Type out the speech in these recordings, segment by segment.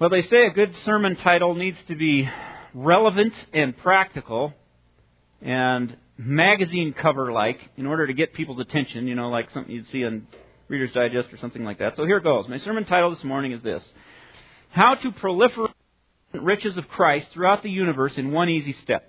Well, they say a good sermon title needs to be relevant and practical and magazine cover-like in order to get people's attention, like something you'd see on Reader's Digest or something like that. So here goes. My sermon title this morning is this: How to Proliferate Riches of Christ Throughout the Universe in One Easy Step.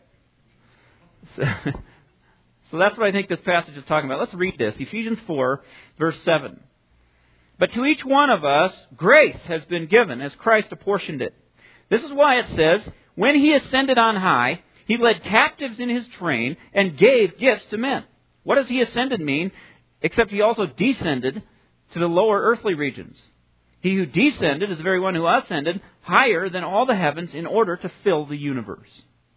So that's what I think this passage is talking about. Let's read this. Ephesians 4, verse 7. But to each one of us, grace has been given as Christ apportioned it. This is why it says, when He ascended on high, He led captives in His train and gave gifts to men. What does He ascended mean? Except He also descended to the lower earthly regions. He who descended is the very one who ascended higher than all the heavens in order to fill the universe.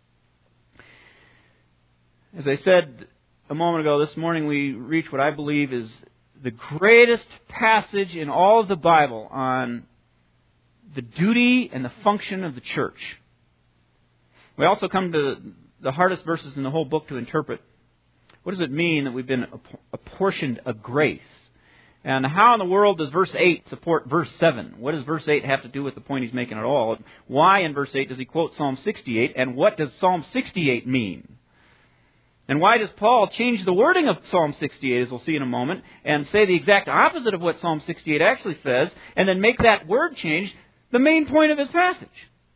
As I said a moment ago, this morning we reach what I believe is the greatest passage in all of the Bible on the duty and the function of the church. We also come to the hardest verses in the whole book to interpret. What does it mean that we've been apportioned a grace? And how in the world does verse 8 support verse 7? What does verse 8 have to do with the point he's making at all? Why in verse 8 does he quote Psalm 68? And what does Psalm 68 mean? And why does Paul change the wording of Psalm 68, as we'll see in a moment, and say the exact opposite of what Psalm 68 actually says, and then make that word change the main point of his passage?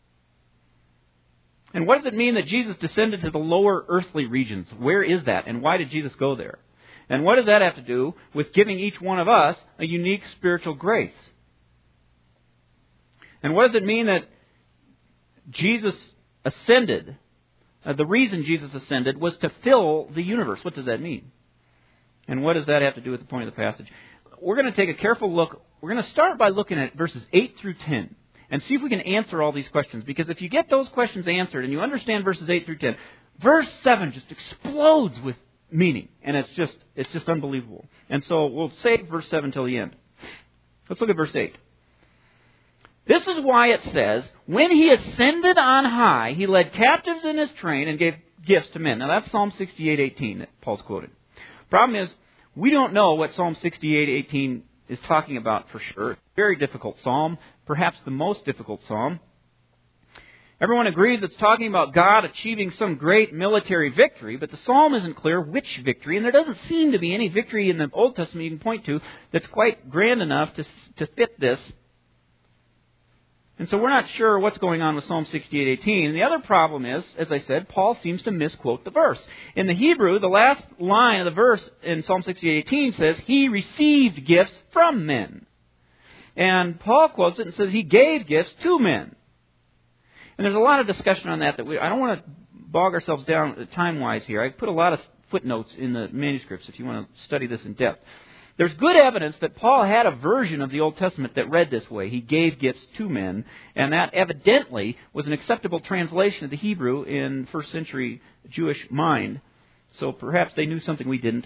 And what does it mean that Jesus descended to the lower earthly regions? Where is that? And why did Jesus go there? And what does that have to do with giving each one of us a unique spiritual grace? And what does it mean that Jesus ascended? The reason Jesus ascended was to fill the universe. What does that mean? And what does that have to do with the point of the passage? We're going to take a careful look. We're going to start by looking at verses 8 through 10 and see if we can answer all these questions. Because if you get those questions answered and you understand verses 8 through 10, verse 7 just explodes with meaning. And it's just unbelievable. And so we'll save verse 7 till the end. Let's look at verse 8. This is why it says, when He ascended on high, He led captives in His train and gave gifts to men. Now that's Psalm 68:18 that Paul's quoted. Problem is, we don't know what Psalm 68:18 is talking about for sure. Very difficult psalm, perhaps the most difficult psalm. Everyone agrees it's talking about God achieving some great military victory, but the psalm isn't clear which victory, and there doesn't seem to be any victory in the Old Testament you can point to that's quite grand enough to fit this. And so we're not sure what's going on with Psalm 68:18. And the other problem is, as I said, Paul seems to misquote the verse. In the Hebrew, the last line of the verse in Psalm 68:18 says, He received gifts from men. And Paul quotes it and says, He gave gifts to men. And there's a lot of discussion on that I don't want to bog ourselves down time-wise here. I put a lot of footnotes in the manuscripts if you want to study this in depth. There's good evidence that Paul had a version of the Old Testament that read this way. He gave gifts to men, and that evidently was an acceptable translation of the Hebrew in first century Jewish mind. So perhaps they knew something we didn't,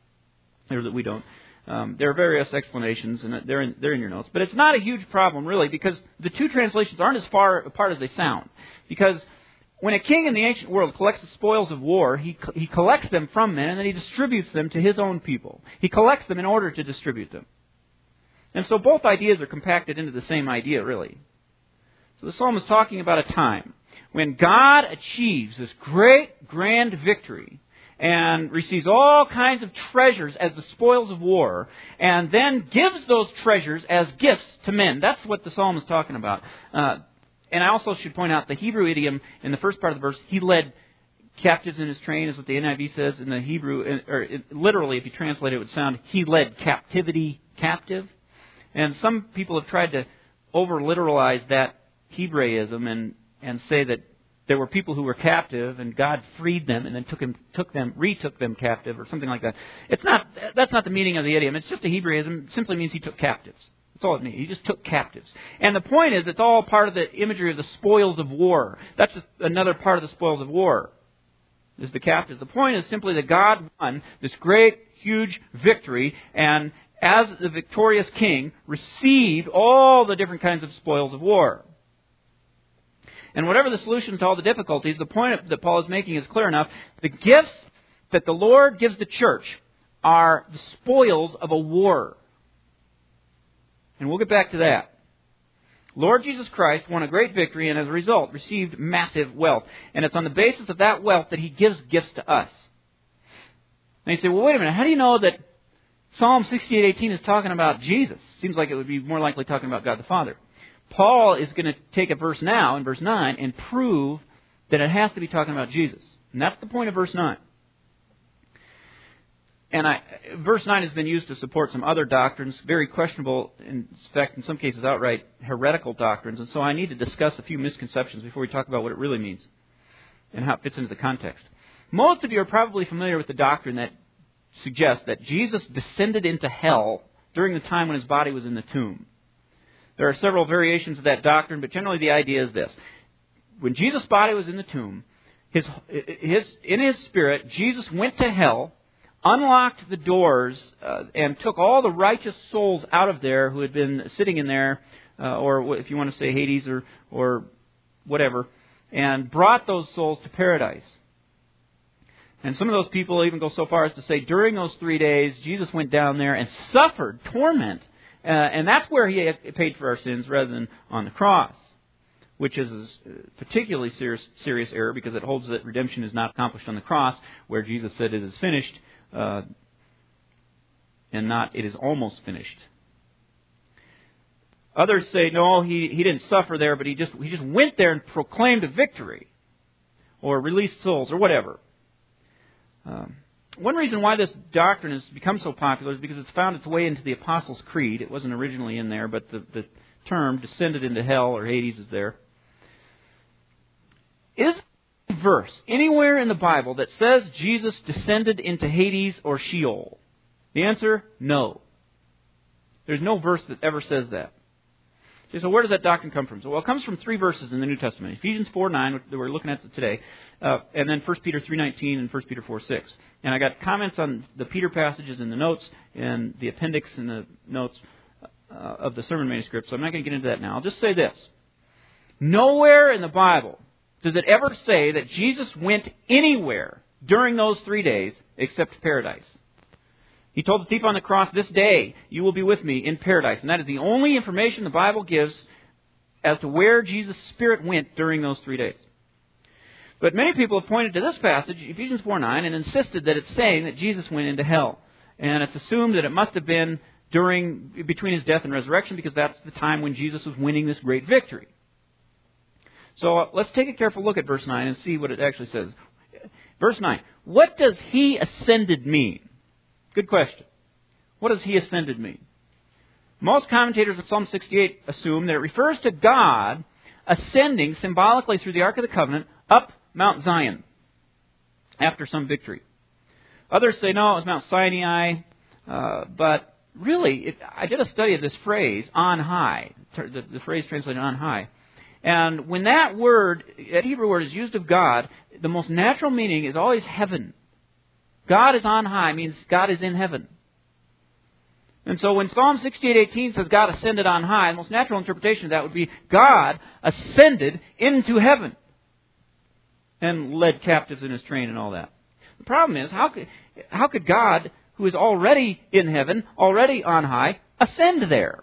or that we don't. There are various explanations, and they're in your notes. But it's not a huge problem, really, because the two translations aren't as far apart as they sound. Because when a king in the ancient world collects the spoils of war, he collects them from men and then he distributes them to his own people. He collects them in order to distribute them. And so both ideas are compacted into the same idea, really. So the psalm is talking about a time when God achieves this great, grand victory and receives all kinds of treasures as the spoils of war, and then gives those treasures as gifts to men. That's what the psalm is talking about. And I also should point out the Hebrew idiom in the first part of the verse, He led captives in His train, is what the NIV says in the Hebrew. Literally, if you translate it, it would sound, He led captivity captive. And some people have tried to over-literalize that Hebraism and say that there were people who were captive and God freed them and then retook them captive or something like that. That's not the meaning of the idiom. It's just a Hebraism. It simply means He took captives. That's all it means. He just took captives. And the point is, it's all part of the imagery of the spoils of war. That's just another part of the spoils of war, is the captives. The point is simply that God won this great, huge victory, and as the victorious king, received all the different kinds of spoils of war. And whatever the solution to all the difficulties, the point that Paul is making is clear enough. The gifts that the Lord gives the church are the spoils of a war. And we'll get back to that. Lord Jesus Christ won a great victory and as a result received massive wealth. And it's on the basis of that wealth that He gives gifts to us. And you say, well, wait a minute, how do you know that Psalm 68:18 is talking about Jesus? Seems like it would be more likely talking about God the Father. Paul is going to take a verse now, in verse 9, and prove that it has to be talking about Jesus. And that's the point of verse 9. And verse 9 has been used to support some other doctrines, very questionable, in fact, in some cases outright heretical doctrines. And so I need to discuss a few misconceptions before we talk about what it really means and how it fits into the context. Most of you are probably familiar with the doctrine that suggests that Jesus descended into hell during the time when His body was in the tomb. There are several variations of that doctrine, but generally the idea is this. When Jesus' body was in the tomb, in His spirit, Jesus went to hell, unlocked the doors, and took all the righteous souls out of there who had been sitting in there, or if you want to say Hades or whatever, and brought those souls to paradise. And some of those people even go so far as to say during those 3 days, Jesus went down there and suffered torment. And that's where He paid for our sins rather than on the cross, which is a particularly serious error because it holds that redemption is not accomplished on the cross, where Jesus said it is finished, and not it is almost finished. Others say, no, he didn't suffer there, but he just went there and proclaimed a victory, or released souls, or whatever. One reason why this doctrine has become so popular is because it's found its way into the Apostles' Creed. It wasn't originally in there, but the term descended into hell or Hades is there. Is there a verse anywhere in the Bible that says Jesus descended into Hades or Sheol? The answer, no. There's no verse that ever says that. So where does that doctrine come from? Well, it comes from 3 verses in the New Testament. Ephesians 4:9, which we're looking at today, and then 1 Peter 3:19 and 1 Peter 4:6. And I got comments on the Peter passages in the notes and the appendix in the notes of the sermon manuscript, so I'm not going to get into that now. I'll just say this. Nowhere in the Bible does it ever say that Jesus went anywhere during those 3 days except paradise. He told the thief on the cross, this day you will be with me in paradise. And that is the only information the Bible gives as to where Jesus' Spirit went during those 3 days. But many people have pointed to this passage, Ephesians 4:9, and insisted that it's saying that Jesus went into hell. And it's assumed that it must have been between His death and resurrection, because that's the time when Jesus was winning this great victory. So let's take a careful look at verse 9 and see what it actually says. Verse 9, what does He ascended mean? Good question. What does He ascended mean? Most commentators of Psalm 68 assume that it refers to God ascending symbolically through the Ark of the Covenant up Mount Zion after some victory. Others say, no, it was Mount Sinai, but really, I did a study of this phrase, on high, the phrase translated on high. And when that Hebrew word is used of God, the most natural meaning is always heaven. God is on high means God is in heaven. And so when Psalm 68:18 says God ascended on high, the most natural interpretation of that would be God ascended into heaven and led captives in His train and all that. The problem is, how could God, who is already in heaven, already on high, ascend there?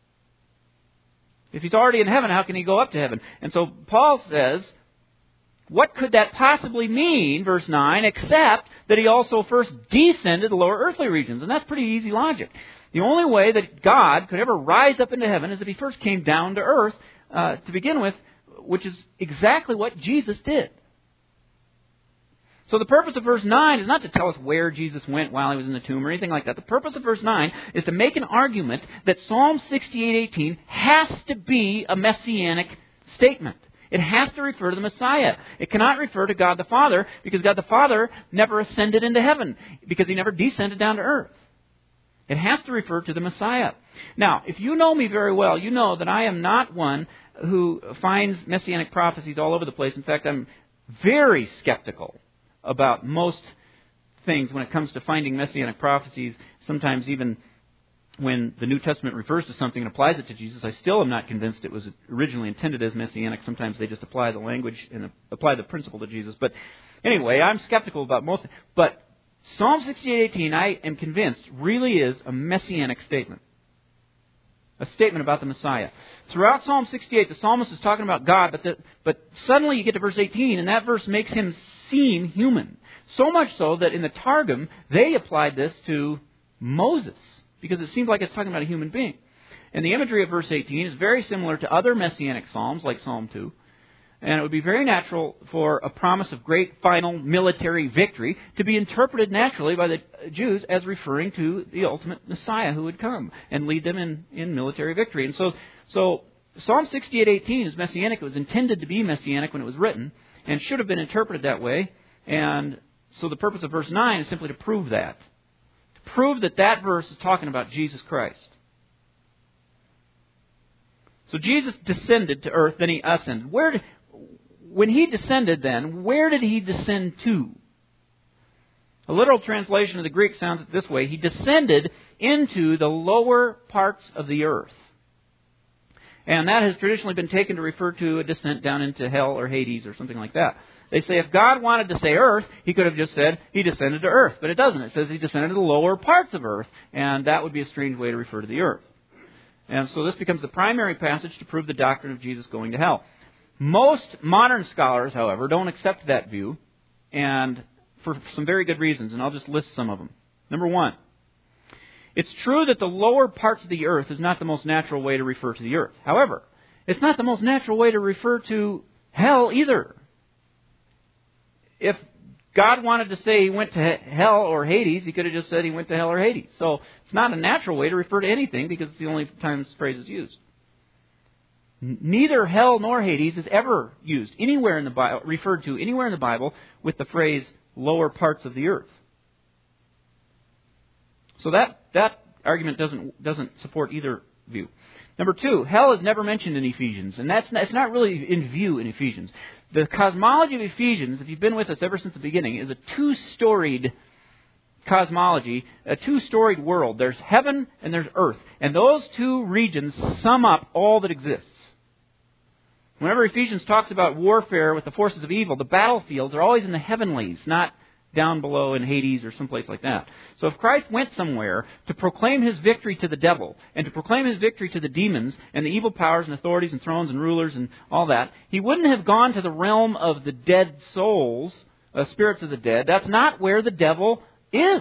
If He's already in heaven, how can He go up to heaven? And so Paul says, what could that possibly mean, verse 9, except that He also first descended to the lower earthly regions? And that's pretty easy logic. The only way that God could ever rise up into heaven is if He first came down to earth to begin with, which is exactly what Jesus did. So the purpose of verse 9 is not to tell us where Jesus went while He was in the tomb or anything like that. The purpose of verse 9 is to make an argument that Psalm 68:18 has to be a messianic statement. It has to refer to the Messiah. It cannot refer to God the Father, because God the Father never ascended into heaven, because He never descended down to earth. It has to refer to the Messiah. Now, if you know me very well, you know that I am not one who finds messianic prophecies all over the place. In fact, I'm very skeptical about most things when it comes to finding messianic prophecies. Sometimes even when the New Testament refers to something and applies it to Jesus, I still am not convinced it was originally intended as messianic. Sometimes they just apply the language and apply the principle to Jesus. But anyway, I'm skeptical about most. But Psalm 68:18, I am convinced, really is a messianic statement. a statement about the Messiah. Throughout Psalm 68, the psalmist is talking about God, but suddenly you get to verse 18, and that verse makes him seem human. So much so that in the Targum, they applied this to Moses, because it seemed like it's talking about a human being. And the imagery of verse 18 is very similar to other messianic psalms, like Psalm 2. And it would be very natural for a promise of great final military victory to be interpreted naturally by the Jews as referring to the ultimate Messiah who would come and lead them in military victory. And so Psalm 68:18 is messianic. It was intended to be messianic when it was written and should have been interpreted that way. And so the purpose of verse 9 is simply to prove that. To prove that that verse is talking about Jesus Christ. So Jesus descended to earth, then He ascended. When He descended then, where did He descend to? A literal translation of the Greek sounds this way. He descended into the lower parts of the earth. And that has traditionally been taken to refer to a descent down into hell or Hades or something like that. They say if God wanted to say earth, He could have just said He descended to earth. But it doesn't. It says He descended to the lower parts of earth. And that would be a strange way to refer to the earth. And so this becomes the primary passage to prove the doctrine of Jesus going to hell. Most modern scholars, however, don't accept that view, and for some very good reasons, and I'll just list some of them. Number one, it's true that the lower parts of the earth is not the most natural way to refer to the earth. However, it's not the most natural way to refer to hell either. If God wanted to say He went to hell or Hades, He could have just said He went to hell or Hades. So it's not a natural way to refer to anything because it's the only time this phrase is used. Neither hell nor Hades is ever used anywhere in the Bible, referred to anywhere in the Bible with the phrase lower parts of the earth. So that argument doesn't support either view. Number two, hell is never mentioned in Ephesians, and it's not really in view in Ephesians. The cosmology of Ephesians, if you've been with us ever since the beginning, is a two-storied cosmology, a two-storied world. There's heaven and there's earth, and those two regions sum up all that exists. Whenever Ephesians talks about warfare with the forces of evil, the battlefields are always in the heavenlies, not down below in Hades or someplace like that. So if Christ went somewhere to proclaim His victory to the devil and to proclaim His victory to the demons and the evil powers and authorities and thrones and rulers and all that, He wouldn't have gone to the realm of the dead souls, spirits of the dead. That's not where the devil is.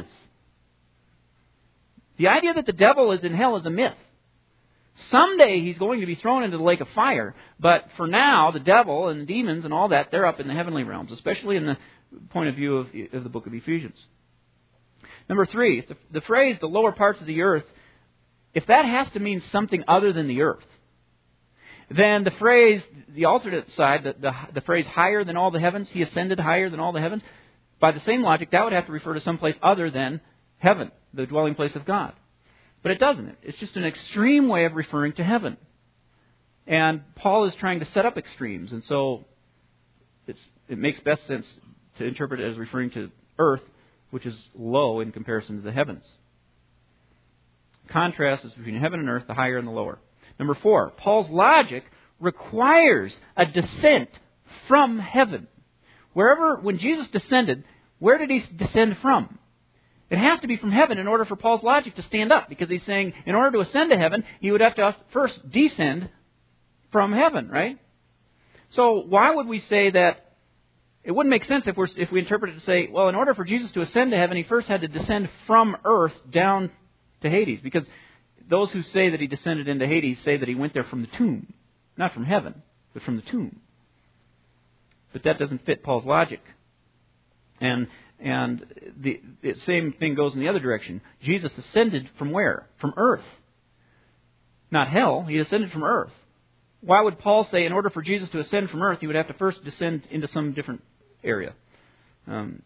The idea that the devil is in hell is a myth. Someday he's going to be thrown into the lake of fire, but for now, the devil and the demons and all that, they're up in the heavenly realms, especially in the point of view of the book of Ephesians. Number three, the phrase, the lower parts of the earth, if that has to mean something other than the earth, then the phrase, the alternate side, the phrase higher than all the heavens, He ascended higher than all the heavens, by the same logic, that would have to refer to someplace other than heaven, the dwelling place of God. But it doesn't. It's just an extreme way of referring to heaven. And Paul is trying to set up extremes, and so it makes best sense to interpret it as referring to earth, which is low in comparison to the heavens. Contrast is between heaven and earth, the higher and the lower. Number four, Paul's logic requires a descent from heaven. When Jesus descended, where did He descend from? It has to be from heaven in order for Paul's logic to stand up, because he's saying in order to ascend to heaven, He would have to first descend from heaven, right? So why would we say that? It wouldn't make sense if we interpret it to say, well, in order for Jesus to ascend to heaven, He first had to descend from earth down to Hades, because those who say that He descended into Hades say that He went there from the tomb, not from heaven, but from the tomb. But that doesn't fit Paul's logic. And the same thing goes in the other direction. Jesus ascended from where? From earth. Not hell. He ascended from earth. Why would Paul say in order for Jesus to ascend from earth, He would have to first descend into some different area? In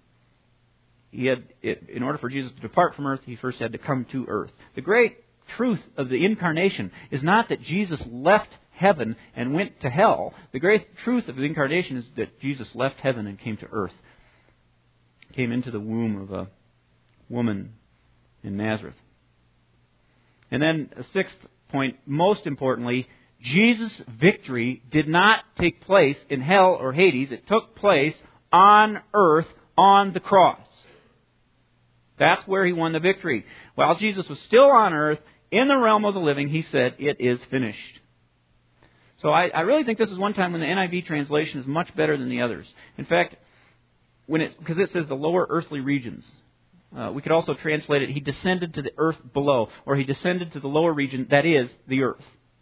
order for Jesus to depart from earth, He first had to come to earth. The great truth of the incarnation is not that Jesus left heaven and went to hell. The great truth of the incarnation is that Jesus left heaven and came to earth. Came into the womb of a woman in Nazareth. And then a sixth point, most importantly, Jesus' victory did not take place in hell or Hades. It took place on earth, on the cross. That's where He won the victory. While Jesus was still on earth, in the realm of the living, he said, "It is finished." So I really think this is one time when the NIV translation is much better than the others. In fact, because it says the lower earthly regions. We could also translate it, he descended to the earth below, or he descended to the lower region, that is, the earth.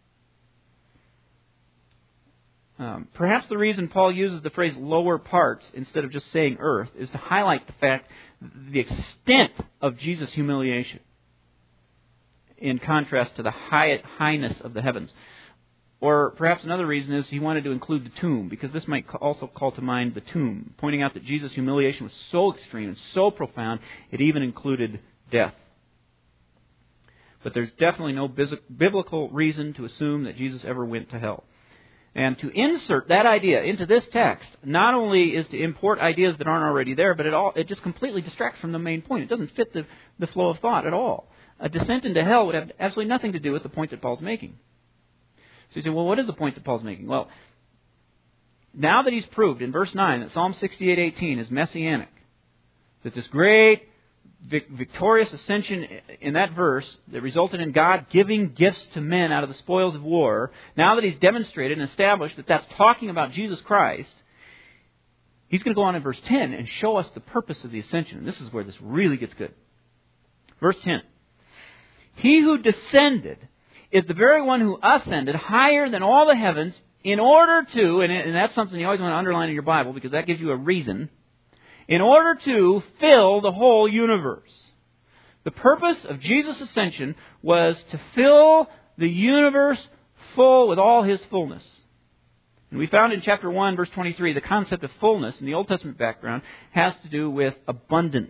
Perhaps the reason Paul uses the phrase lower parts instead of just saying earth is to highlight the fact, the extent of Jesus' humiliation in contrast to the highness of the heavens. Or perhaps another reason is he wanted to include the tomb, because this might also call to mind the tomb, pointing out that Jesus' humiliation was so extreme and so profound, it even included death. But there's definitely no biblical reason to assume that Jesus ever went to hell. And to insert that idea into this text not only is to import ideas that aren't already there, but it just completely distracts from the main point. It doesn't fit the flow of thought at all. A descent into hell would have absolutely nothing to do with the point that Paul's making. So you say, well, what is the point that Paul's making? Well, now that he's proved in verse 9 that Psalm 68:18 is messianic, that this great victorious ascension in that verse that resulted in God giving gifts to men out of the spoils of war, now that he's demonstrated and established that that's talking about Jesus Christ, he's going to go on in verse 10 and show us the purpose of the ascension. And this is where this really gets good. Verse 10. He who descended is the very one who ascended higher than all the heavens in order to, and that's something you always want to underline in your Bible because that gives you a reason, in order to fill the whole universe. The purpose of Jesus' ascension was to fill the universe full with all His fullness. And we found in chapter 1, verse 23, the concept of fullness in the Old Testament background has to do with abundance.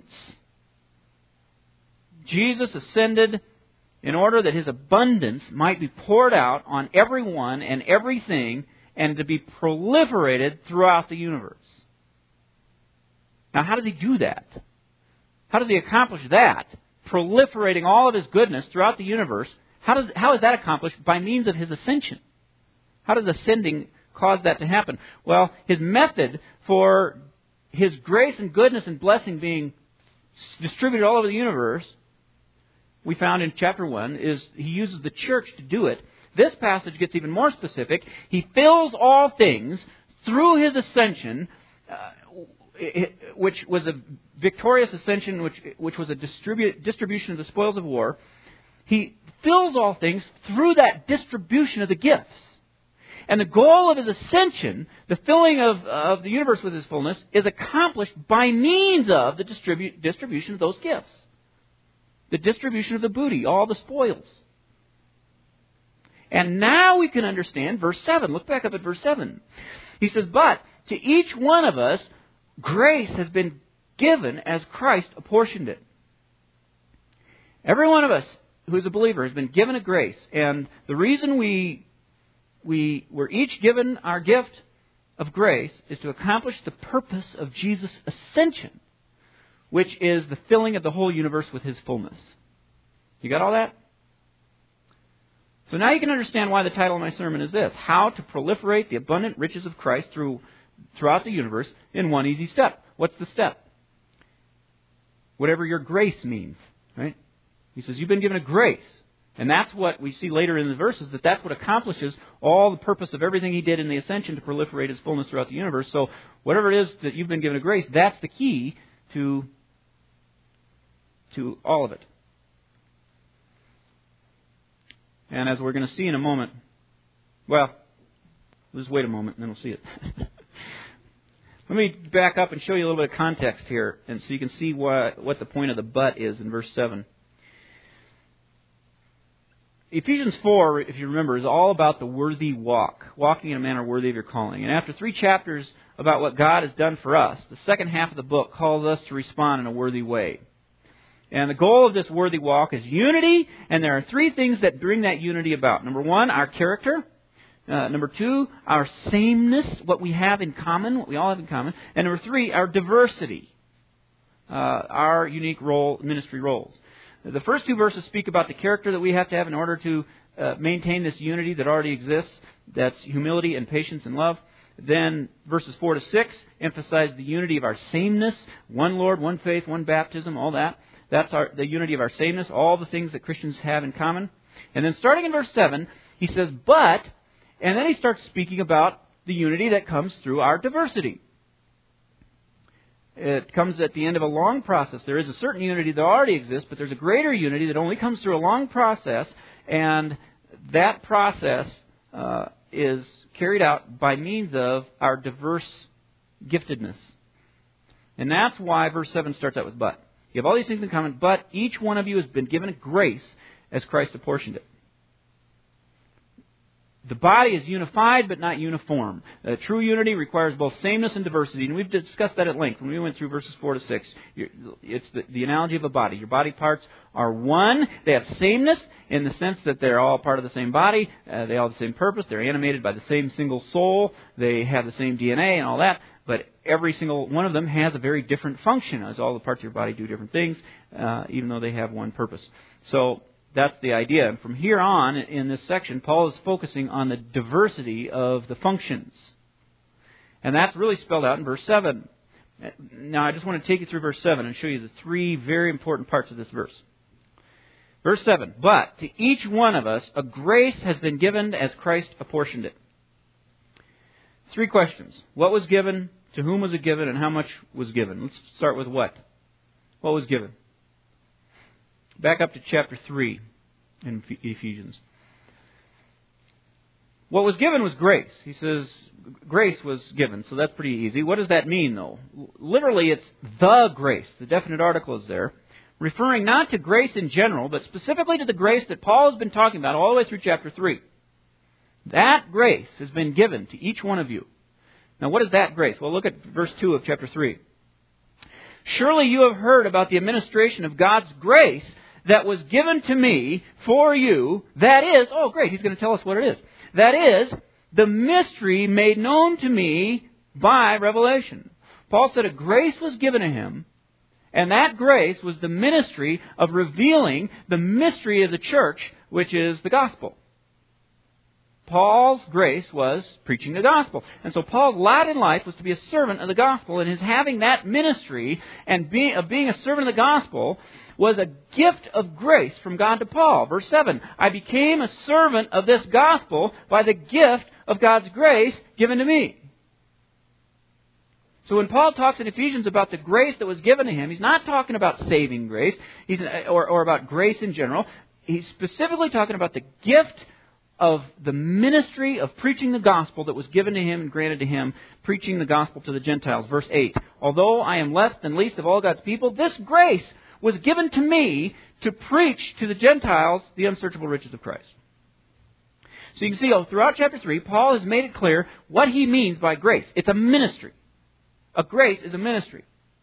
Jesus ascended in order that His abundance might be poured out on everyone and everything and to be proliferated throughout the universe. Now, how does He do that? How does He accomplish that? Proliferating all of His goodness throughout the universe. How is that accomplished? By means of His ascension. How does ascending cause that to happen? Well, His method for His grace and goodness and blessing being distributed all over the universe, we found in chapter 1, is He uses the church to do it. This passage gets even more specific. He fills all things through His ascension, which was a victorious ascension, which was a distribution of the spoils of war. He fills all things through that distribution of the gifts. And the goal of His ascension, the filling of the universe with His fullness, is accomplished by means of the distribution of those gifts. The distribution of the booty, all the spoils. And now we can understand verse 7. Look back up at verse 7. He says, but to each one of us, grace has been given as Christ apportioned it. Every one of us who is a believer has been given a grace. And the reason we were each given our gift of grace is to accomplish the purpose of Jesus' ascension, which is the filling of the whole universe with His fullness. You got all that? So now you can understand why the title of my sermon is this: How to Proliferate the Abundant Riches of Christ throughout the universe in one easy step. What's the step? Whatever your grace means, right? He says you've been given a grace. And that's what we see later in the verses, that's what accomplishes all the purpose of everything He did in the ascension to proliferate His fullness throughout the universe. So whatever it is that you've been given a grace, that's the key to all of it. And as we're going to see in a moment, well, just wait a moment and then we'll see it. Let me back up and show you a little bit of context here, and so you can see what the point of the but is in verse 7. Ephesians 4, if you remember, is all about the worthy walk, walking in a manner worthy of your calling. And after 3 chapters about what God has done for us, the second half of the book calls us to respond in a worthy way. And the goal of this worthy walk is unity, and there are 3 things that bring that unity about. Number 1, our character. Number 2, our sameness, what we have in common, what we all have in common. And number 3, our diversity, our unique ministry roles. The first 2 verses speak about the character that we have to have in order to maintain this unity that already exists. That's humility and patience and love. Then verses 4 to 6 emphasize the unity of our sameness. One Lord, one faith, one baptism, all that. That's the unity of our sameness, all the things that Christians have in common. And then starting in verse 7, he says, but, and then he starts speaking about the unity that comes through our diversity. It comes at the end of a long process. There is a certain unity that already exists, but there's a greater unity that only comes through a long process, and that process is carried out by means of our diverse giftedness. And that's why verse 7 starts out with but. You have all these things in common, but each one of you has been given a grace as Christ apportioned it. The body is unified but not uniform. True unity requires both sameness and diversity. And we've discussed that at length when we went through verses 4 to 6. It's the analogy of a body. Your body parts are one. They have sameness in the sense that they're all part of the same body. They all have the same purpose. They're animated by the same single soul. They have the same DNA and all that. But every single one of them has a very different function, as all the parts of your body do different things, even though they have one purpose. So that's the idea. And from here on, in this section, Paul is focusing on the diversity of the functions. And that's really spelled out in verse 7. Now, I just want to take you through verse 7 and show you the three very important parts of this verse. Verse 7, but to each one of us a grace has been given as Christ apportioned it. Three questions. What was given? To whom was it given? And how much was given? Let's start with what? What was given? Back up to chapter 3 in Ephesians. What was given was grace. He says grace was given, so that's pretty easy. What does that mean, though? Literally, it's the grace. The definite article is there, referring not to grace in general, but specifically to the grace that Paul has been talking about all the way through chapter 3. That grace has been given to each one of you. Now, what is that grace? Well, look at verse 2 of chapter 3. Surely you have heard about the administration of God's grace that was given to me for you. That is, oh great, he's going to tell us what it is. That is, the mystery made known to me by revelation. Paul said a grace was given to him, and that grace was the ministry of revealing the mystery of the church, which is the gospel. Paul's grace was preaching the gospel. And so Paul's lot in life was to be a servant of the gospel, and his having that ministry and being a servant of the gospel was a gift of grace from God to Paul. Verse 7, I became a servant of this gospel by the gift of God's grace given to me. So when Paul talks in Ephesians about the grace that was given to him, he's not talking about saving grace or about grace in general. He's specifically talking about the gift of the ministry of preaching the gospel that was given to him and granted to him, preaching the gospel to the Gentiles. Verse 8, although I am less than least of all God's people, this grace was given to me to preach to the Gentiles the unsearchable riches of Christ. So you can see throughout chapter 3, Paul has made it clear what he means by grace. It's a ministry. A grace is a ministry.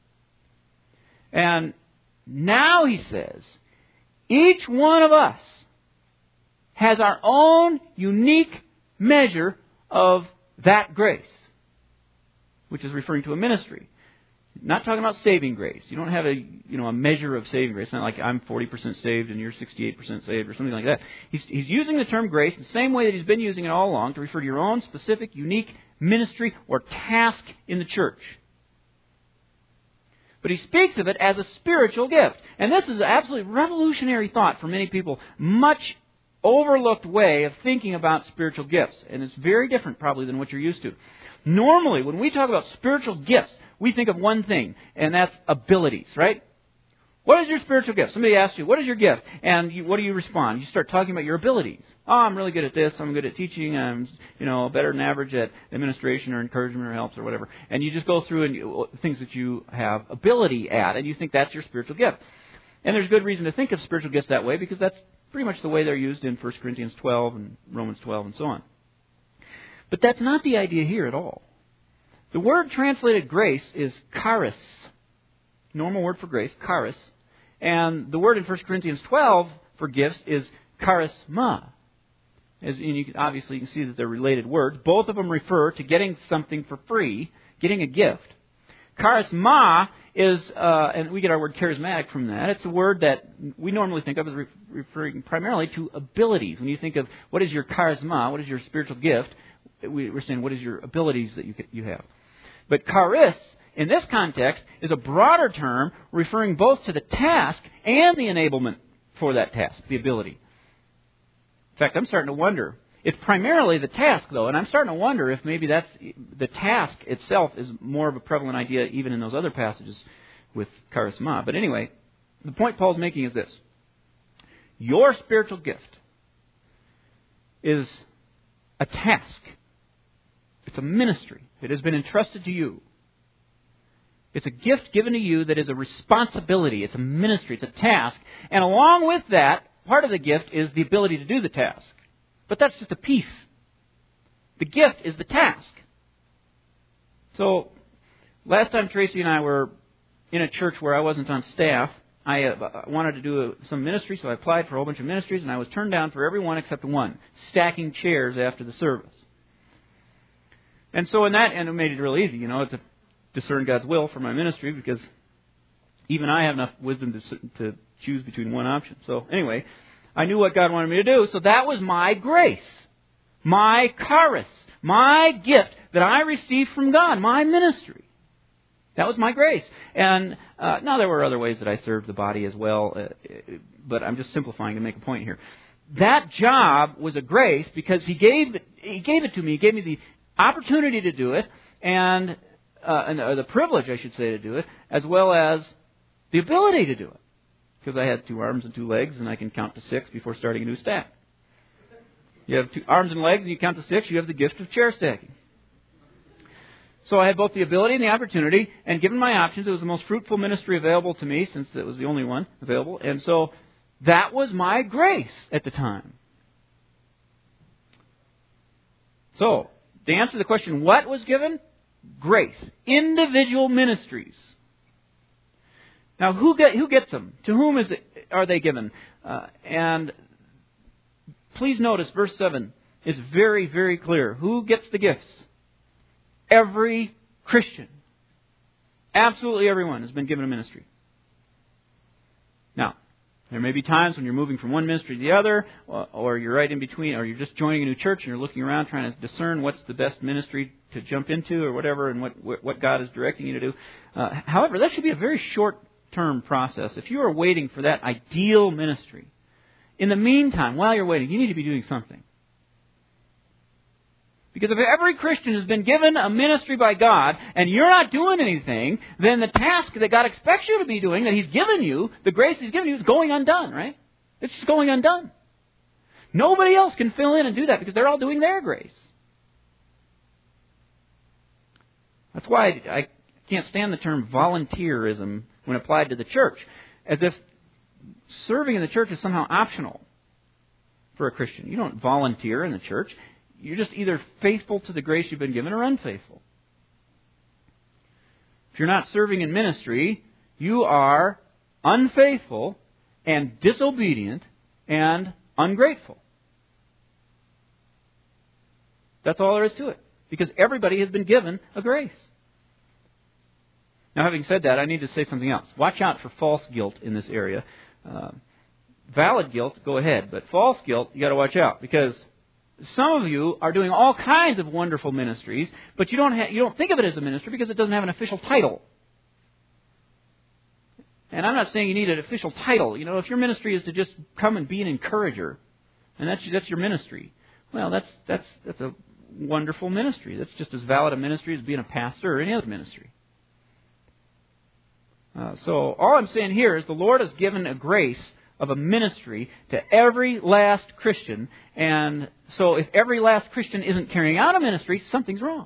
And now he says, each one of us has our own unique measure of that grace, which is referring to a ministry. Not talking about saving grace. You don't have a measure of saving grace. It's not like I'm 40% saved and you're 68% saved or something like that. He's using the term grace the same way that he's been using it all along to refer to your own specific, unique ministry or task in the church. But he speaks of it as a spiritual gift. And this is an absolutely revolutionary thought for many people. Much overlooked way of thinking about spiritual gifts. And it's very different probably than what you're used to. Normally, when we talk about spiritual gifts, we think of one thing, and that's abilities, right? What is your spiritual gift? Somebody asks you, what is your gift? And what do you respond? You start talking about your abilities. Oh, I'm really good at this. I'm good at teaching. I'm, better than average at administration or encouragement or helps or whatever. And you just go through and things that you have ability at, and you think that's your spiritual gift. And there's good reason to think of spiritual gifts that way because that's pretty much the way they're used in 1 Corinthians 12 and Romans 12 and so on. But that's not the idea here at all. The word translated grace is charis. Normal word for grace, charis. And the word in 1 Corinthians 12 for gifts is charisma. Obviously, you can see that they're related words. Both of them refer to getting something for free, getting a gift. Charisma is, and we get our word charismatic from that. It's a word that we normally think of as referring primarily to abilities. When you think of what is your charisma, what is your spiritual gift, we're saying what is your abilities that you have. But charis, in this context, is a broader term referring both to the task and the enablement for that task, the ability. In fact, I'm starting to wonder. It's primarily the task, though, and I'm starting to wonder if maybe that's the task itself is more of a prevalent idea even in those other passages with charisma. But anyway, the point Paul's making is this. Your spiritual gift is a task. It's a ministry. It has been entrusted to you. It's a gift given to you that is a responsibility. It's a ministry. It's a task. And along with that, part of the gift is the ability to do the task. But that's just a piece. The gift is the task. So, last time Tracy and I were in a church where I wasn't on staff, I wanted to do some ministry, so I applied for a whole bunch of ministries, and I was turned down for every one except one, stacking chairs after the service. And so and it made it real easy, to discern God's will for my ministry, because even I have enough wisdom to choose between one option. So anyway, I knew what God wanted me to do, so that was my grace, my charis, my gift that I received from God, my ministry. That was my grace. And now there were other ways that I served the body as well, but I'm just simplifying to make a point here. That job was a grace because He gave it to me. He gave me the opportunity to do it, and the privilege, I should say, to do it, as well as the ability to do it. Because I had 2 arms and 2 legs, and I can count to 6 before starting a new stack. You have 2 arms and legs, and you count to 6, you have the gift of chair stacking. So I had both the ability and the opportunity, and given my options, it was the most fruitful ministry available to me, since it was the only one available. And so that was my grace at the time. So, to answer the question, what was given? Grace. Individual ministries. Now, who gets them? To whom are they given? And please notice, verse 7 is very, very clear. Who gets the gifts? Every Christian. Absolutely everyone has been given a ministry. Now, there may be times when you're moving from one ministry to the other, or you're right in between, or you're just joining a new church and you're looking around trying to discern what's the best ministry to jump into or whatever, and what God is directing you to do. However, that should be a very short-term process. If you are waiting for that ideal ministry, in the meantime, while you're waiting, you need to be doing something. Because if every Christian has been given a ministry by God and you're not doing anything, then the task that God expects you to be doing, that He's given you, the grace He's given you, is going undone, right? It's just going undone. Nobody else can fill in and do that because they're all doing their grace. That's why I can't stand the term volunteerism when applied to the church, as if serving in the church is somehow optional for a Christian. You don't volunteer in the church. You're just either faithful to the grace you've been given or unfaithful. If you're not serving in ministry, you are unfaithful and disobedient and ungrateful. That's all there is to it. Because everybody has been given a grace. Now, having said that, I need to say something else. Watch out for false guilt in this area. Valid guilt, go ahead. But false guilt, you got to watch out. Because some of you are doing all kinds of wonderful ministries, but you don't think of it as a ministry because it doesn't have an official title. And I'm not saying you need an official title. If your ministry is to just come and be an encourager, and that's your ministry, well, that's a wonderful ministry. That's just as valid a ministry as being a pastor or any other ministry. So all I'm saying here is the Lord has given a grace of a ministry to every last Christian. And so if every last Christian isn't carrying out a ministry, something's wrong.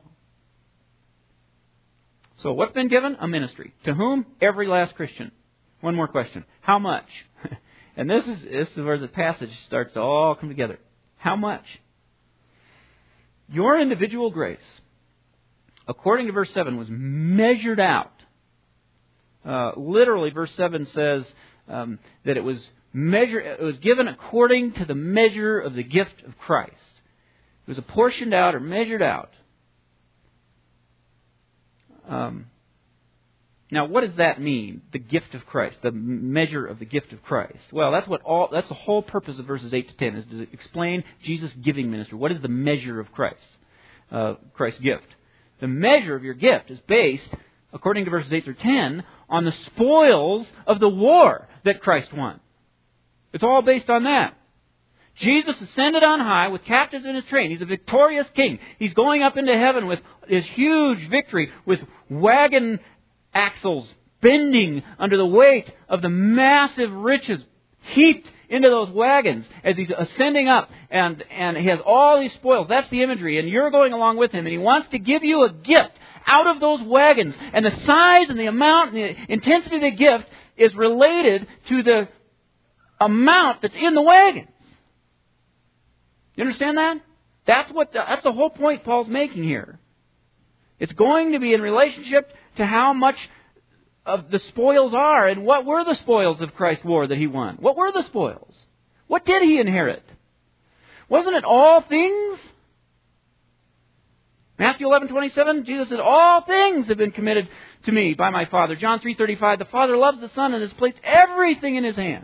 So what's been given? A ministry. To whom? Every last Christian. One more question. How much? And this is where the passage starts to all come together. How much? Your individual grace, according to verse 7, was measured out. Literally, verse 7 says that it was given according to the measure of the gift of Christ. It was apportioned out or measured out. Now, what does that mean? The gift of Christ, the measure of the gift of Christ. Well, that's the whole purpose of verses 8 to 10 is to explain Jesus' giving ministry. What is the measure of Christ? Christ's gift. The measure of your gift is based, according to verses 8 through 10, on the spoils of the war that Christ won. It's all based on that. Jesus ascended on high with captives in his train. He's a victorious king. He's going up into heaven with this huge victory, with wagon axles bending under the weight of the massive riches heaped into those wagons as he's ascending up, and he has all these spoils. That's the imagery, and you're going along with him, and he wants to give you a gift out of those wagons, and the size and the amount and the intensity of the gift is related to the amount that's in the wagons. You understand that? That's the whole point Paul's making here. It's going to be in relationship to how much of the spoils are. And what were the spoils of Christ's war that he won? What were the spoils? What did he inherit? Wasn't it all things? Matthew 11:27, Jesus said, all things have been committed to me by my Father. John 3:35, the Father loves the Son and has placed everything in his hands.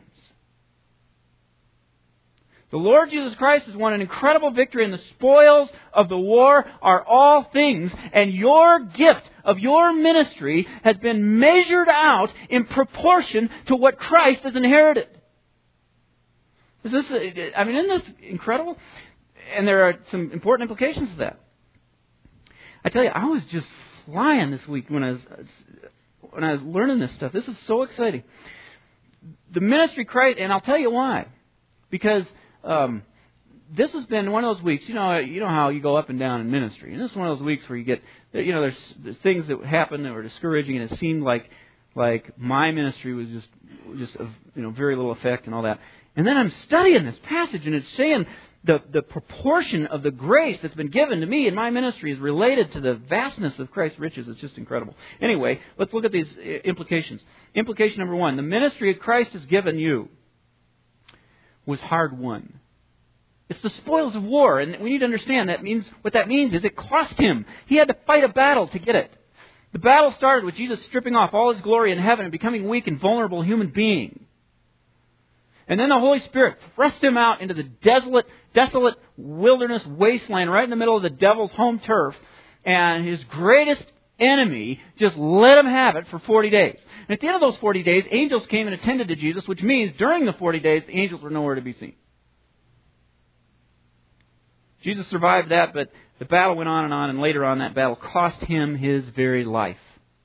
The Lord Jesus Christ has won an incredible victory, and the spoils of the war are all things, and your gift of your ministry has been measured out in proportion to what Christ has inherited. Isn't this incredible? And there are some important implications to that. I tell you, I was just flying this week when I was learning this stuff. This is so exciting. The ministry Christ, and I'll tell you why. Because this has been one of those weeks, you know how you go up and down in ministry. And this is one of those weeks where you get, there's things that happen that were discouraging, and it seemed like my ministry was just of very little effect and all that. And then I'm studying this passage, and it's saying the proportion of the grace that's been given to me in my ministry is related to the vastness of Christ's riches. It's just incredible. Anyway, let's look at these implications. Implication number 1, the ministry that Christ has given you was hard won. It's the spoils of war, and we need to understand what that means is it cost him. He had to fight a battle to get it. The battle started with Jesus stripping off all his glory in heaven and becoming a weak and vulnerable human being. And then the Holy Spirit thrust him out into the desolate wilderness wasteland right in the middle of the devil's home turf, and his greatest enemy just let him have it for 40 days. And at the end of those 40 days, angels came and attended to Jesus, which means during the 40 days, the angels were nowhere to be seen. Jesus survived that, but the battle went on, and later on that battle cost him his very life.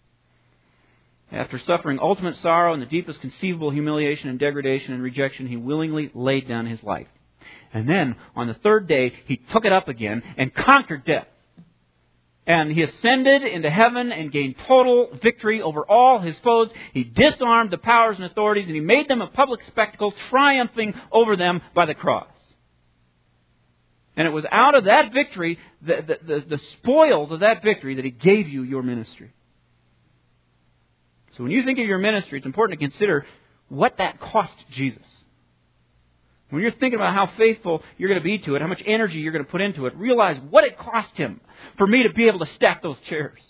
After suffering ultimate sorrow and the deepest conceivable humiliation and degradation and rejection, he willingly laid down his life. And then, on the third day, he took it up again and conquered death. And he ascended into heaven and gained total victory over all his foes. He disarmed the powers and authorities, and he made them a public spectacle, triumphing over them by the cross. And it was out of that victory, the spoils of that victory, that he gave you your ministry. So when you think of your ministry, it's important to consider what that cost Jesus. When you're thinking about how faithful you're going to be to it, how much energy you're going to put into it, realize what it cost him for me to be able to stack those chairs.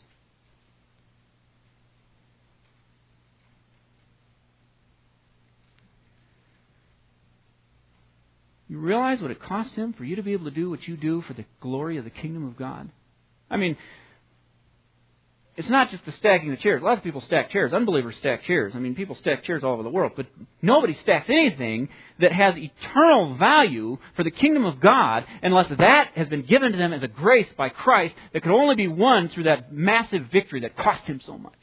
You realize what it cost him for you to be able to do what you do for the glory of the kingdom of God? I mean, it's not just the stacking the chairs. Lots of people stack chairs. Unbelievers stack chairs. I mean, people stack chairs all over the world. But nobody stacks anything that has eternal value for the kingdom of God unless that has been given to them as a grace by Christ that could only be won through that massive victory that cost him so much.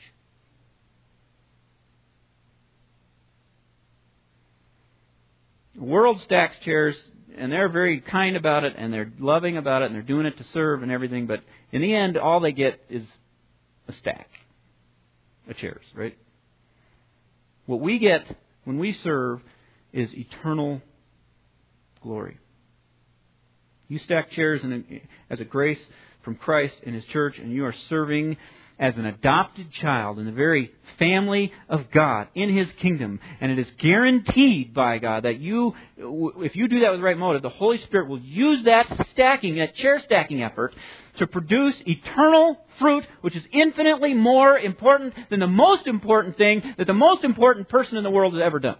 The world stacks chairs, and they're very kind about it, and they're loving about it, and they're doing it to serve and everything. But in the end, all they get is a stack of chairs, right? What we get when we serve is eternal glory. You stack chairs as a grace from Christ in His church, and you are serving as an adopted child in the very family of God in His kingdom. And it is guaranteed by God that if you do that with the right motive, the Holy Spirit will use that chair stacking effort to produce eternal fruit, which is infinitely more important than the most important thing that the most important person in the world has ever done.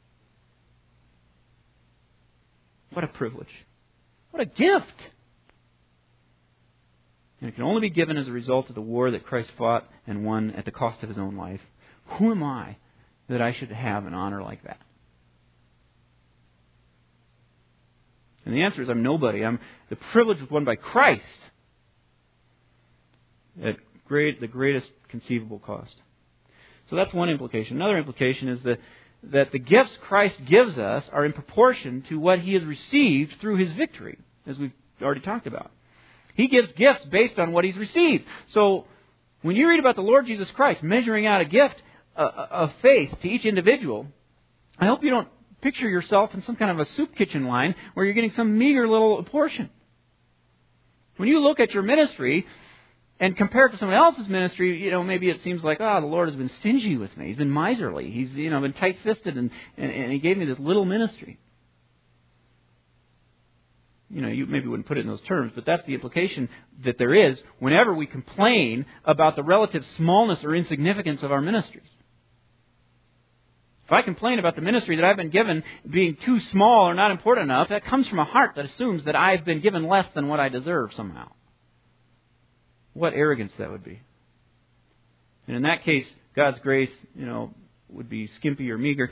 What a privilege. What a gift. And it can only be given as a result of the war that Christ fought and won at the cost of His own life. Who am I that I should have an honor like that? And the answer is I'm nobody. I'm the privilege won by Christ at the greatest conceivable cost. So that's one implication. Another implication is that the gifts Christ gives us are in proportion to what He has received through His victory, as we've already talked about. He gives gifts based on what He's received. So when you read about the Lord Jesus Christ measuring out a gift of faith to each individual, I hope you don't picture yourself in some kind of a soup kitchen line where you're getting some meager little portion. When you look at your ministry and compare it to someone else's ministry, maybe it seems like, the Lord has been stingy with me. He's been miserly. He's, been tight-fisted and He gave me this little ministry. You maybe wouldn't put it in those terms, but that's the implication that there is whenever we complain about the relative smallness or insignificance of our ministries. If I complain about the ministry that I've been given being too small or not important enough, that comes from a heart that assumes that I've been given less than what I deserve somehow. What arrogance that would be. And in that case, God's grace, would be skimpy or meager.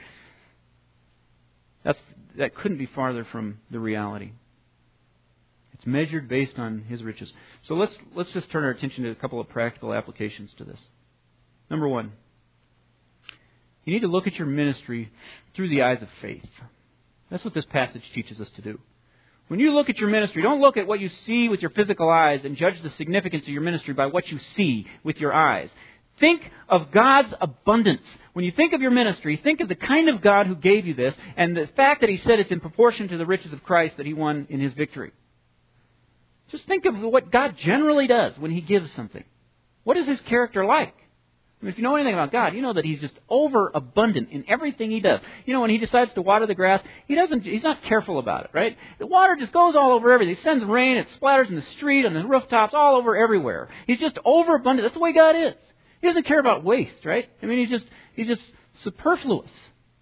That couldn't be farther from the reality. It's measured based on His riches. So let's just turn our attention to a couple of practical applications to this. Number one, you need to look at your ministry through the eyes of faith. That's what this passage teaches us to do. When you look at your ministry, don't look at what you see with your physical eyes and judge the significance of your ministry by what you see with your eyes. Think of God's abundance. When you think of your ministry, think of the kind of God who gave you this and the fact that He said it's in proportion to the riches of Christ that He won in His victory. Just think of what God generally does when He gives something. What is His character like? If you know anything about God, you know that He's just overabundant in everything He does. When He decides to water the grass, He's not careful about it, right? The water just goes all over everything. He sends rain, it splatters in the street, on the rooftops, all over everywhere. He's just overabundant. That's the way God is. He doesn't care about waste, right? He's just superfluous.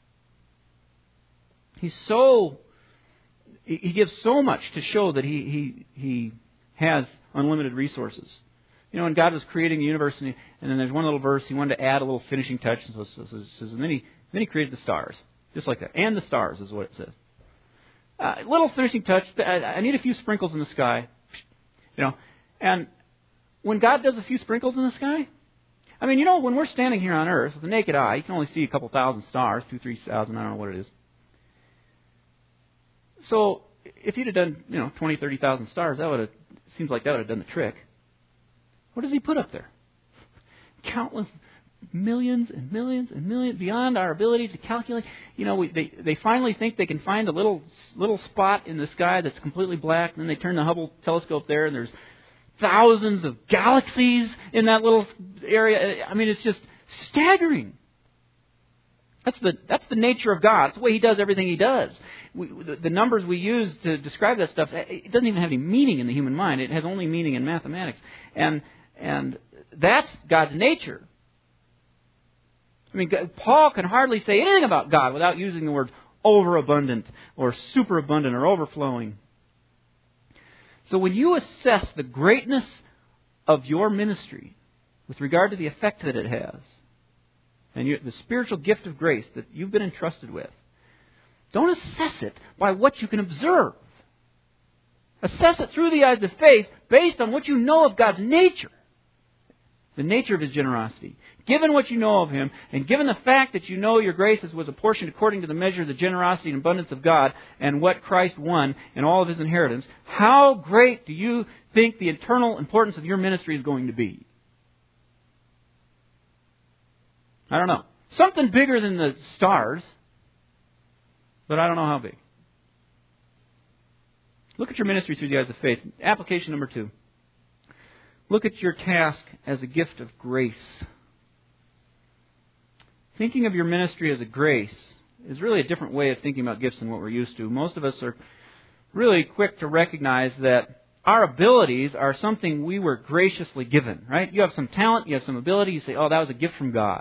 He gives so much to show that He has unlimited resources. When God was creating the universe, and then there's one little verse, He wanted to add a little finishing touch, and then He created the stars, just like that. And the stars is what it says. Little finishing touch. I need a few sprinkles in the sky, And when God does a few sprinkles in the sky, when we're standing here on Earth with the naked eye, you can only see a couple thousand stars, 2,000, 3,000, I don't know what it is. So if He'd have done, 20, 30,000 stars, seems like that would have done the trick. What does He put up there? Countless millions and millions and millions beyond our ability to calculate. They finally think they can find a little spot in the sky that's completely black, and then they turn the Hubble telescope there, and there's thousands of galaxies in that little area. It's just staggering. That's the nature of God. It's the way He does everything He does. The numbers we use to describe that stuff, it doesn't even have any meaning in the human mind. It has only meaning in mathematics. And that's God's nature. Paul can hardly say anything about God without using the words overabundant or superabundant or overflowing. So when you assess the greatness of your ministry with regard to the effect that it has, and the spiritual gift of grace that you've been entrusted with, don't assess it by what you can observe. Assess it through the eyes of faith based on what you know of God's nature. The nature of His generosity. Given what you know of Him, and given the fact that you know your grace was apportioned according to the measure of the generosity and abundance of God and what Christ won and all of His inheritance, how great do you think the eternal importance of your ministry is going to be? I don't know. Something bigger than the stars, but I don't know how big. Look at your ministry through the eyes of faith. Application number 2. Look at your task as a gift of grace. Thinking of your ministry as a grace is really a different way of thinking about gifts than what we're used to. Most of us are really quick to recognize that our abilities are something we were graciously given, right? You have some talent, you have some ability, you say, that was a gift from God.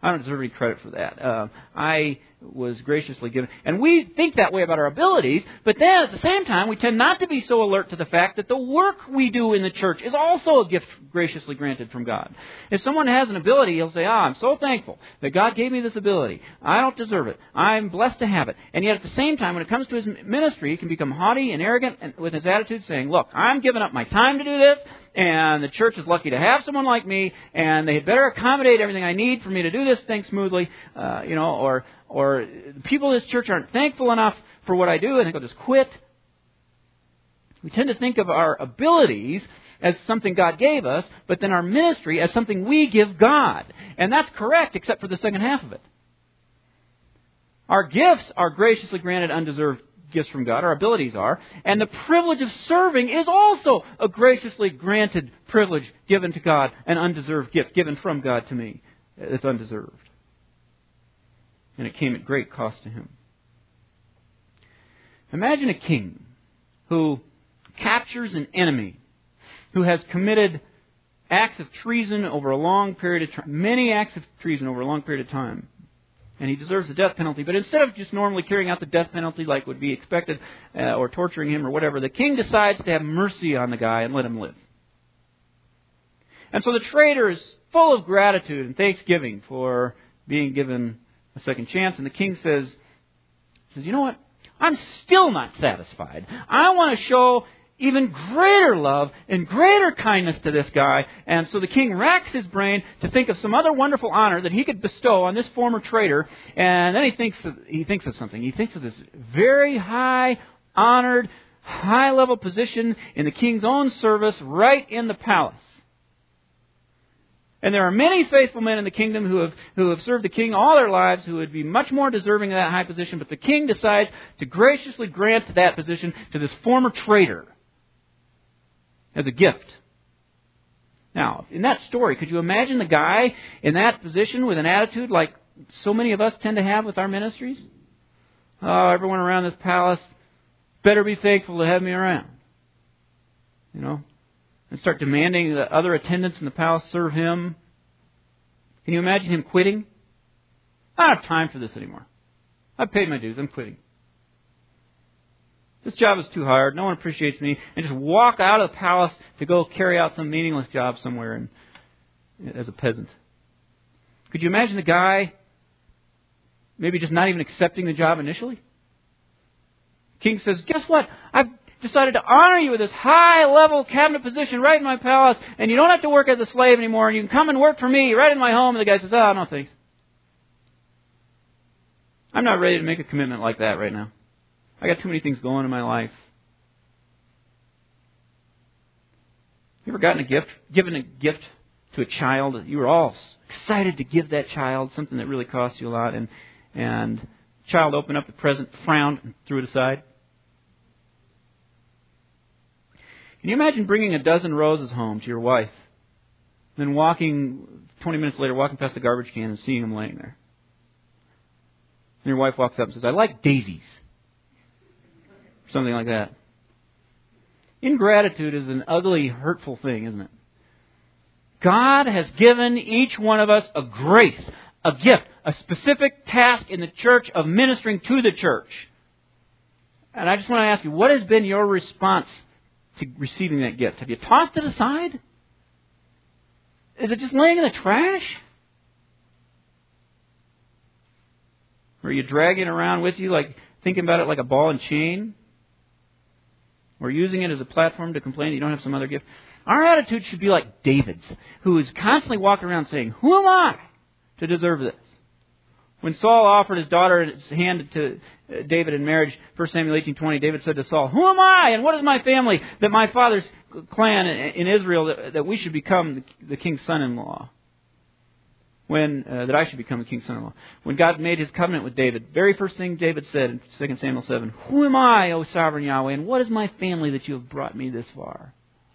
I don't deserve any credit for that. I was graciously given. And we think that way about our abilities, but then at the same time, we tend not to be so alert to the fact that the work we do in the church is also a gift graciously granted from God. If someone has an ability, he'll say, I'm so thankful that God gave me this ability. I don't deserve it. I'm blessed to have it. And yet at the same time, when it comes to his ministry, he can become haughty and arrogant and with his attitude saying, look, I'm giving up my time to do this, and the church is lucky to have someone like me, and they had better accommodate everything I need for me to do this thing smoothly, or the people in this church aren't thankful enough for what I do, and I'll just quit. We tend to think of our abilities as something God gave us, but then our ministry as something we give God. And that's correct, except for the second half of it. Our gifts are graciously granted undeserved gifts from God, our abilities are, and the privilege of serving is also a graciously granted privilege given to God, an undeserved gift given from God to me. It's undeserved. And it came at great cost to him. Imagine a king who captures an enemy who has committed acts of treason over a long period of time, many acts of treason over a long period of time. And he deserves the death penalty. But instead of just normally carrying out the death penalty like would be expected, or torturing him or whatever, the king decides to have mercy on the guy and let him live. And so the traitor is full of gratitude and thanksgiving for being given a second chance. And the king says, you know what? I'm still not satisfied. I want to show even greater love and greater kindness to this guy. And so the king racks his brain to think of some other wonderful honor that he could bestow on this former traitor. And then he thinks of something. He thinks of this very high, honored, high-level position in the king's own service right in the palace. And there are many faithful men in the kingdom who have served the king all their lives who would be much more deserving of that high position. But the king decides to graciously grant that position to this former traitor as a gift. Now, in that story, could you imagine the guy in that position with an attitude like so many of us tend to have with our ministries? Oh, everyone around this palace better be thankful to have me around. And start demanding that other attendants in the palace serve him. Can you imagine him quitting? I don't have time for this anymore. I've paid my dues. I'm quitting. This job is too hard. No one appreciates me. And just walk out of the palace to go carry out some meaningless job somewhere as a peasant. Could you imagine the guy maybe just not even accepting the job initially? The king says, guess what? I've decided to honor you with this high-level cabinet position right in my palace, and you don't have to work as a slave anymore, and you can come and work for me right in my home. And the guy says, oh, no thanks. I'm not ready to make a commitment like that right now. I got too many things going in my life. You ever given a gift to a child? You were all excited to give that child something that really cost you a lot, and the child opened up the present, frowned, and threw it aside. Can you imagine bringing a dozen roses home to your wife, then 20 minutes later, walking past the garbage can and seeing them laying there? And your wife walks up and says, I like daisies. Something like that. Ingratitude is an ugly, hurtful thing, isn't it? God has given each one of us a grace, a gift, a specific task in the church of ministering to the church. And I just want to ask you, what has been your response to receiving that gift? Have you tossed it aside? Is it just laying in the trash? Or are you dragging it around with you, like thinking about it like a ball and chain? Or using it as a platform to complain that you don't have some other gift? Our attitude should be like David's, who is constantly walking around saying, who am I to deserve this? When Saul offered his daughter his hand to David in marriage, 1 Samuel 18:20, David said to Saul, who am I and what is my family that my father's clan in Israel that we should become the king's son-in-law? That I should become the king's son-in-law. When God made his covenant with David, very first thing David said in 2 Samuel 7, who am I, O sovereign Yahweh, and what is my family that you have brought me this far?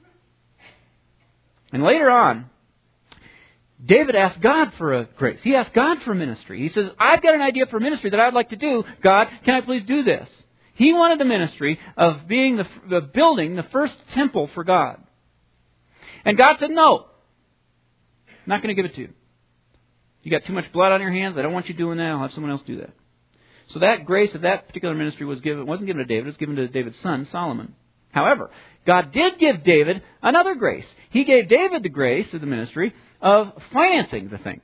And later on, David asked God for a grace. He asked God for ministry. He says, I've got an idea for ministry that I'd like to do. God, can I please do this? He wanted the ministry of being the building the first temple for God. And God said, no, I'm not going to give it to you. You got too much blood on your hands. I don't want you doing that. I'll have someone else do that. So that grace of that particular ministry wasn't given to David. It was given to David's son, Solomon. However, God did give David another grace. He gave David the grace of the ministry of financing the thing.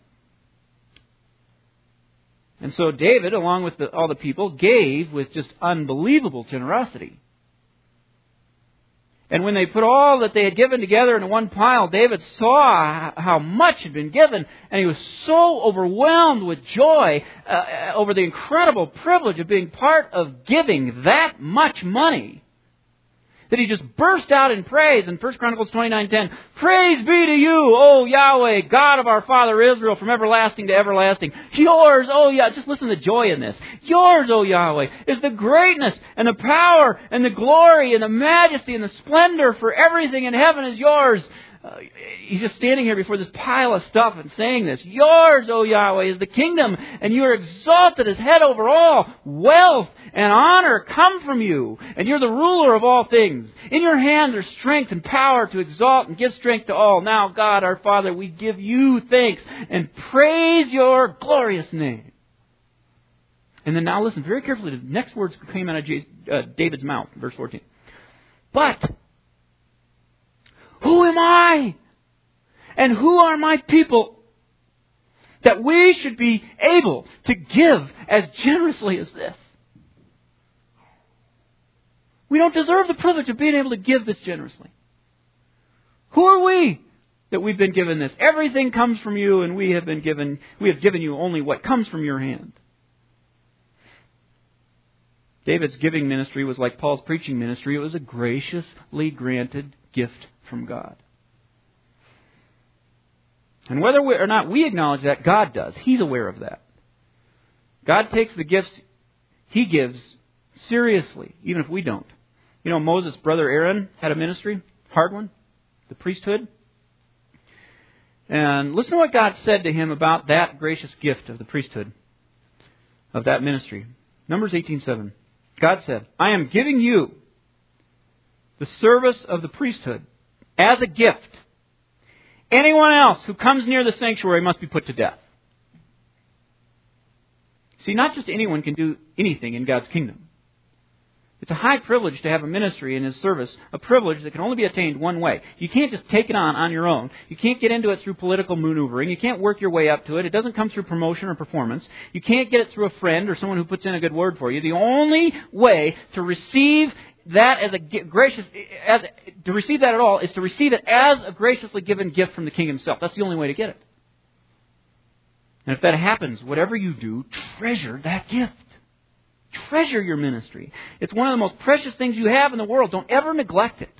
And so David, along with all the people, gave with just unbelievable generosity. And when they put all that they had given together into one pile, David saw how much had been given, and he was so overwhelmed with joy over the incredible privilege of being part of giving that much money, that he just burst out in praise in 1 Chronicles 29:10. Praise be to you, O Yahweh, God of our father Israel, from everlasting to everlasting. Yours, O Yahweh, just listen to the joy in this. Yours, O Yahweh, is the greatness and the power and the glory and the majesty and the splendor, for everything in heaven is yours. He's just standing here before this pile of stuff and saying this. Yours, O Yahweh, is the kingdom, and you are exalted as head over all. Wealth and honor come from you, and you're the ruler of all things. In your hands are strength and power to exalt and give strength to all. Now, God, our Father, we give you thanks and praise your glorious name. And then now listen very carefully to the next words that came out of David's mouth, verse 14. But who am I? And who are my people that we should be able to give as generously as this? We don't deserve the privilege of being able to give this generously. Who are we that we've been given this? Everything comes from you, and we have given you only what comes from your hand. David's giving ministry was like Paul's preaching ministry. It was a graciously granted gift from God. And whether or not we acknowledge that, God does. He's aware of that. God takes the gifts He gives seriously, even if we don't. You know, Moses' brother Aaron had a ministry, hard one, the priesthood. And listen to what God said to him about that gracious gift of the priesthood, of that ministry. Numbers 18:7. God said, I am giving you the service of the priesthood as a gift. Anyone else who comes near the sanctuary must be put to death. See, not just anyone can do anything in God's kingdom. It's a high privilege to have a ministry in His service, a privilege that can only be attained one way. You can't just take it on your own. You can't get into it through political maneuvering. You can't work your way up to it. It doesn't come through promotion or performance. You can't get it through a friend or someone who puts in a good word for you. The only way to receive that to receive that at all is to receive it as a graciously given gift from the King Himself. That's the only way to get it. And if that happens, whatever you do, treasure that gift. Treasure your ministry. It's one of the most precious things you have in the world. Don't ever neglect it.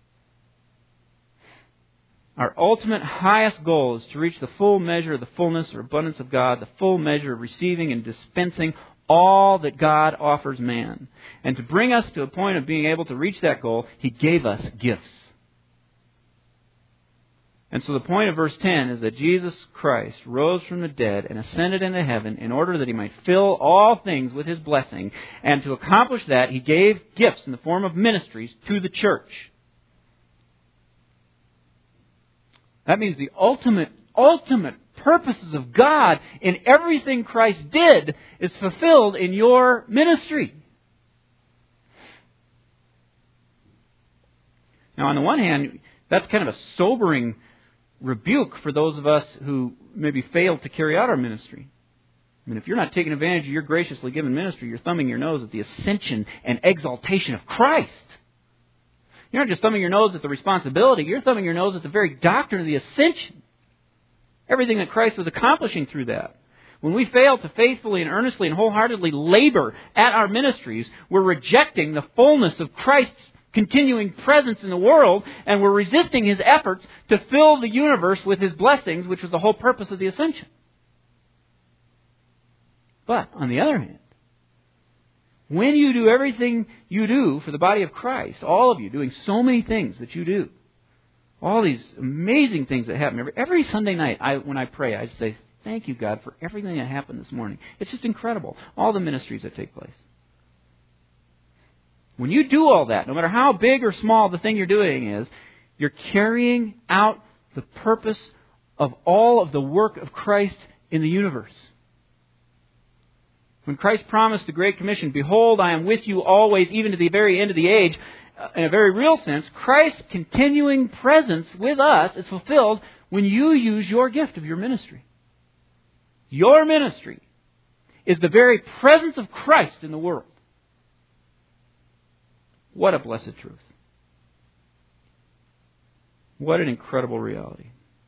Our ultimate highest goal is to reach the full measure of the fullness or abundance of God, the full measure of receiving and dispensing all that God offers man. And to bring us to a point of being able to reach that goal, He gave us gifts. And so the point of verse 10 is that Jesus Christ rose from the dead and ascended into heaven in order that He might fill all things with His blessing. And to accomplish that, He gave gifts in the form of ministries to the church. That means the ultimate purposes of God in everything Christ did is fulfilled in your ministry. Now, on the one hand, that's kind of a sobering rebuke for those of us who maybe failed to carry out our ministry. I mean, if you're not taking advantage of your graciously given ministry, you're thumbing your nose at the ascension and exaltation of Christ. You're not just thumbing your nose at the responsibility, you're thumbing your nose at the very doctrine of the ascension. Everything that Christ was accomplishing through that. When we fail to faithfully and earnestly and wholeheartedly labor at our ministries, we're rejecting the fullness of Christ's continuing presence in the world, and we're resisting His efforts to fill the universe with His blessings, which was the whole purpose of the ascension. But, on the other hand, when you do everything you do for the body of Christ, all of you doing so many things that you do, all these amazing things that happen every Sunday night, when I pray, I say, thank you, God, for everything that happened this morning. It's just incredible, all the ministries that take place. When you do all that, no matter how big or small the thing you're doing is, you're carrying out the purpose of all of the work of Christ in the universe. When Christ promised the Great Commission, "Behold, I am with you always, even to the very end of the age," in a very real sense, Christ's continuing presence with us is fulfilled when you use your gift of your ministry. Your ministry is the very presence of Christ in the world. What a blessed truth. What an incredible reality.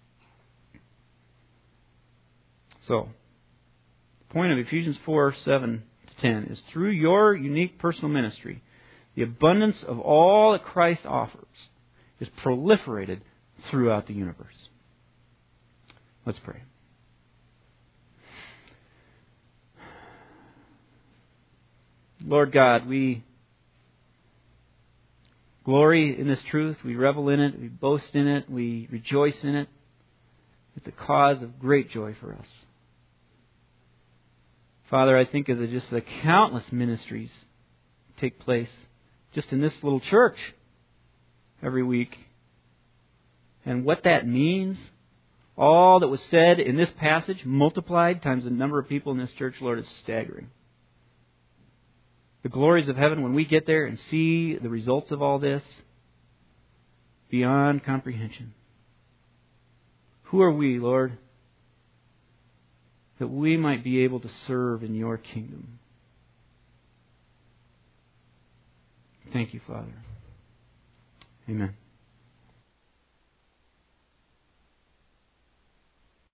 So, the point of Ephesians 4:7-10 is through your unique personal ministry, the abundance of all that Christ offers is proliferated throughout the universe. Let's pray. Lord God, we glory in this truth. We revel in it. We boast in it. We rejoice in it. It's a cause of great joy for us. Father, I think of just the countless ministries that take place just in this little church every week. And what that means, all that was said in this passage, multiplied times the number of people in this church, Lord, is staggering. The glories of heaven, when we get there and see the results of all this, beyond comprehension. Who are we, Lord, that we might be able to serve in your kingdom? Thank you, Father. Amen.